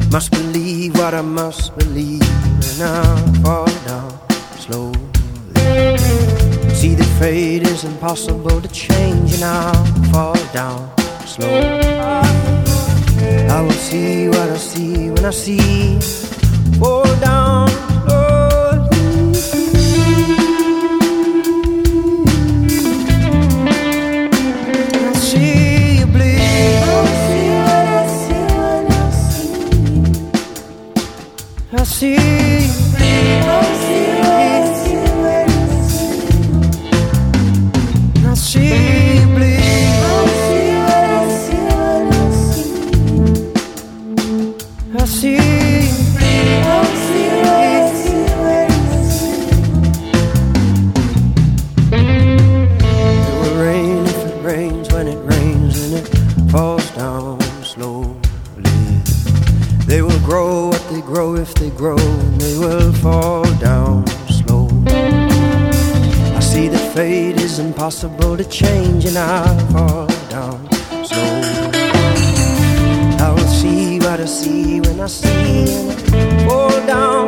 Must believe what I must believe, and I fall down slowly. See that fate is impossible to change, and I'll fall down slowly. I will see what I see when I see fall down slowly. I see you bleed. I see what I see when I see. I see you bleed. I see what I see when I see. I see you bleed. I see you bleed. I see what I see when I see. It will rain if it rains, when it rains and it falls down slowly. They will grow what they grow if they grow, and they will fall down slowly. I see that fate is impossible to change, and I fall down slowly. I will see what I see when I see, and I fall down